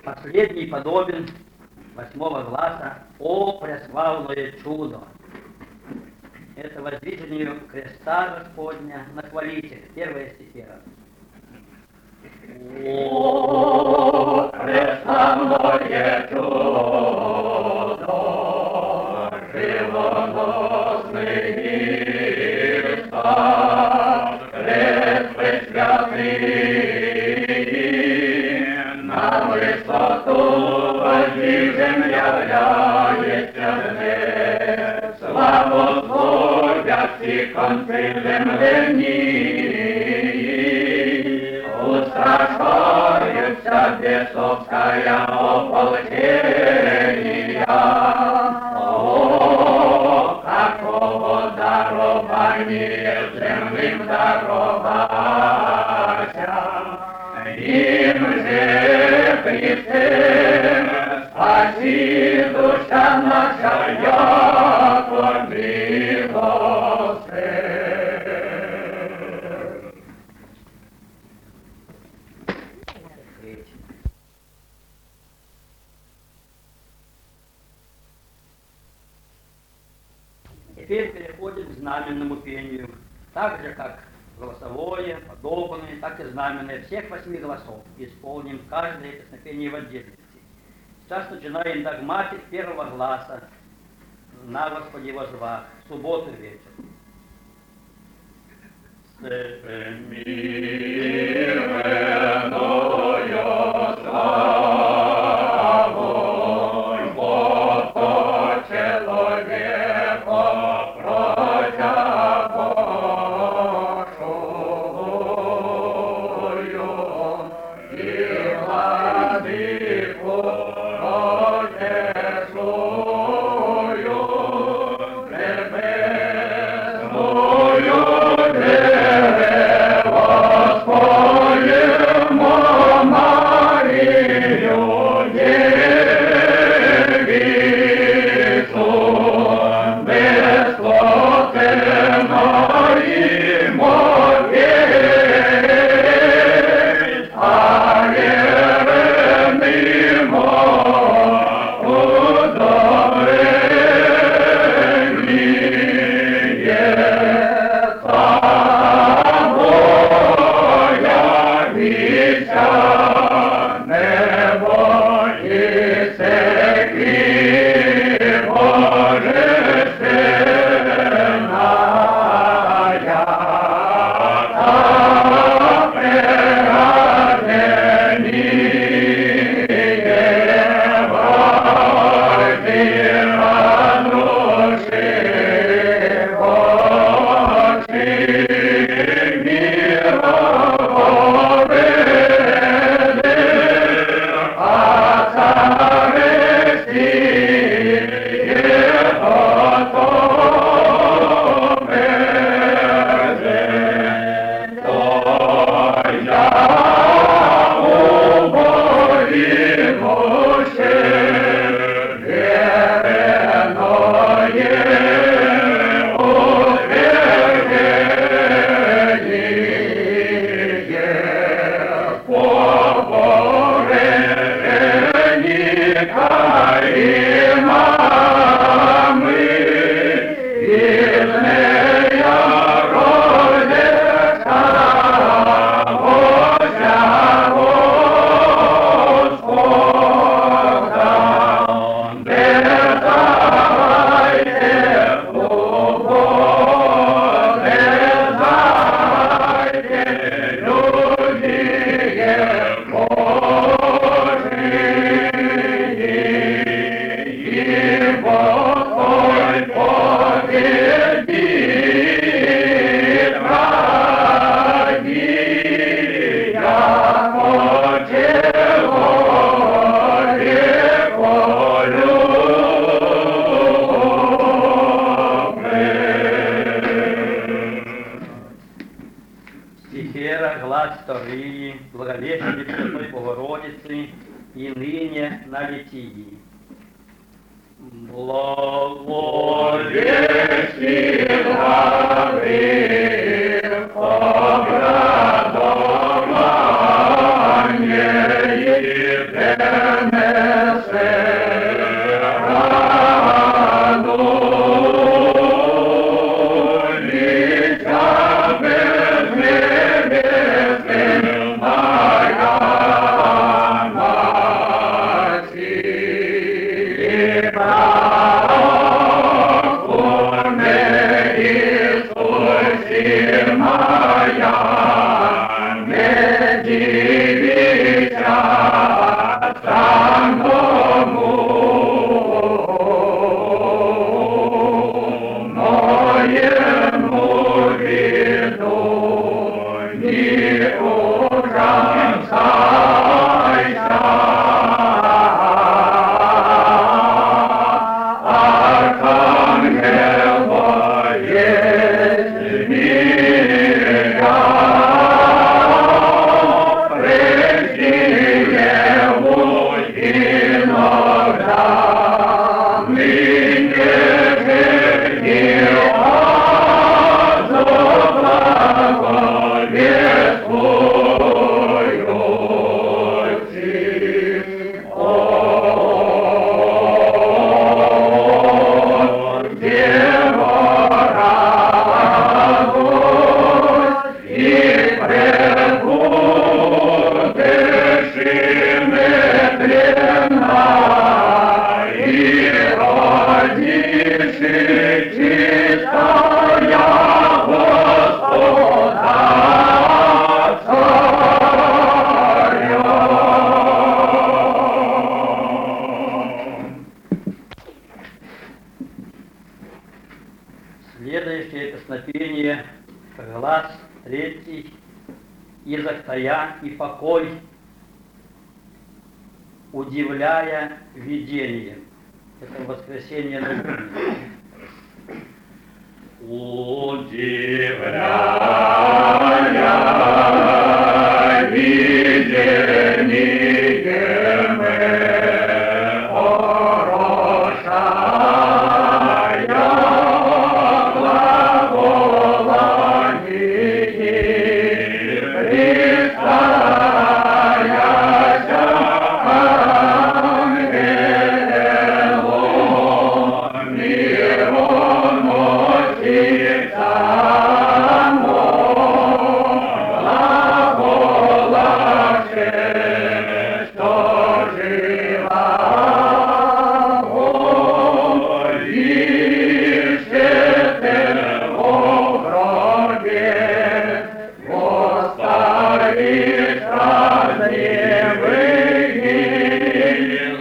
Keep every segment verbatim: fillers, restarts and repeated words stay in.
Последний подобен восьмого гласа «О, преславное чудо!» Это воздвижение креста Господня на хвалитель. Первая стихия. О, преславное чудо, живоносный Христа, крест пресвятый, на высоту воздвижен является мне. Славу славя всі конці земляні, устрашаються бесовская ополчения. О, какого дарования земным даровася, им же Христе, спаси душа наша, Теперь переходим к знаменному пению. Так же, как голосовое, подобное, так и знаменное всех восьми голосов. Исполним каждое песнопение в отдельности. Сейчас начинаем догматик первого гласа «На Господи возвах», в субботу вечер. Всемирную славу, Бога человека протягошую, и владыку протешую, небесную Деву Господню Марию, Девицу, бесплотную мовей, а верным удобрение тобою явися, небо и церкви божественная, а преодоление вражды разруши, Божий мир поведет, а царствие потомет. То я убогимуще, верное утверждение, поборника имамы, вильная родица Божья Господа. Дерзайте, любовь, дерзайте, люди Божии, и Господь победит враги, яко Стихера, глаз вторые, благовестие Пресвятой Богородицы, и ныне на литии. Благовестие Гавриил, обрадование, Следующее песнопение, глаз третий, изохтая и покой, удивляя видением. Это воскресенье на Луне. Удивляя видением, орошая глаголами, представляя ангелом, миром носится глаголаше, что жива ищете в гробе, восставишь разневые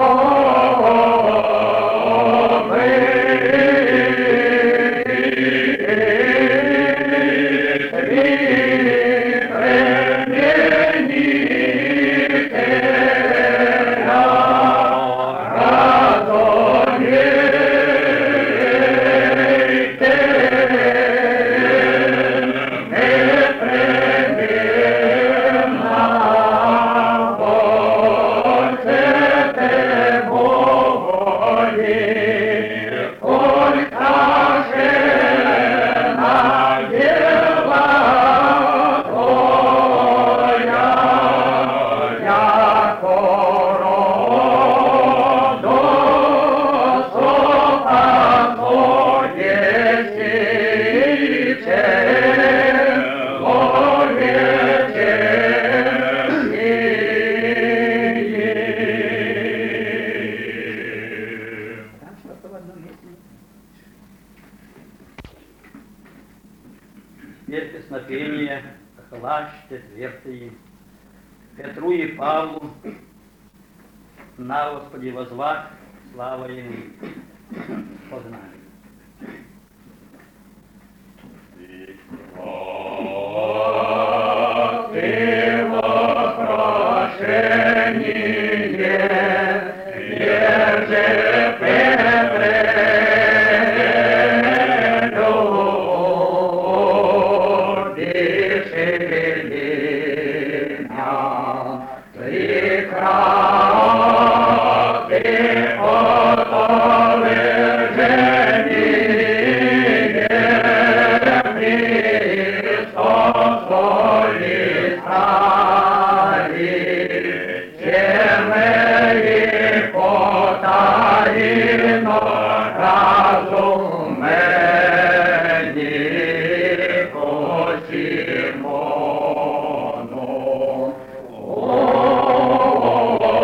Теперь песнопение, класс четвертый. Петру и Павлу, на Господи возвах, слава Ему. Погнали. Ты вопрошение, еже Петре, любишь меня, прекрасный отвержение, Христос полистали, темные потаино разумени Симону. О,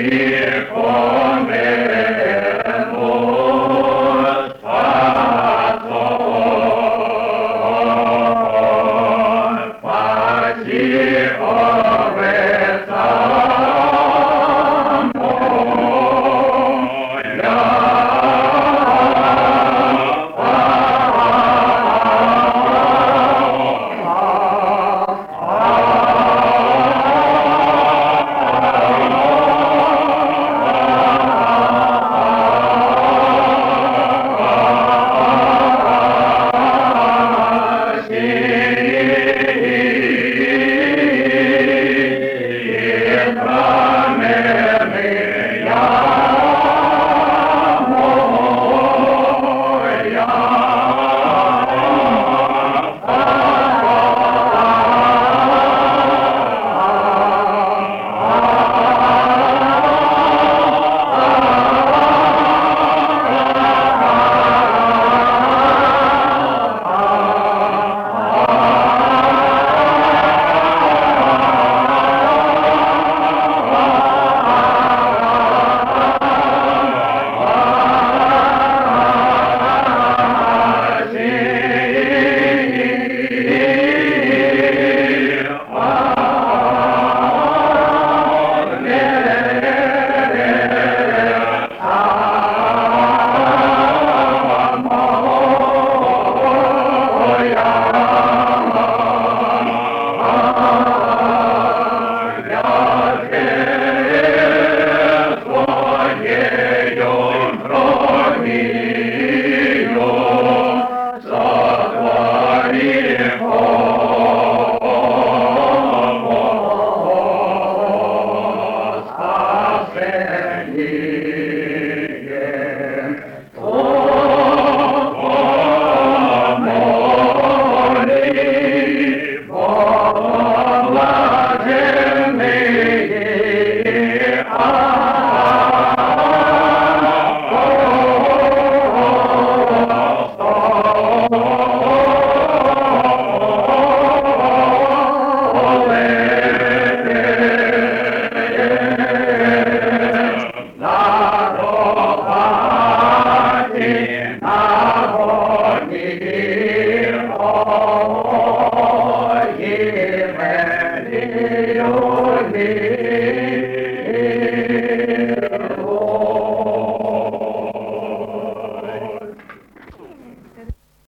Amen.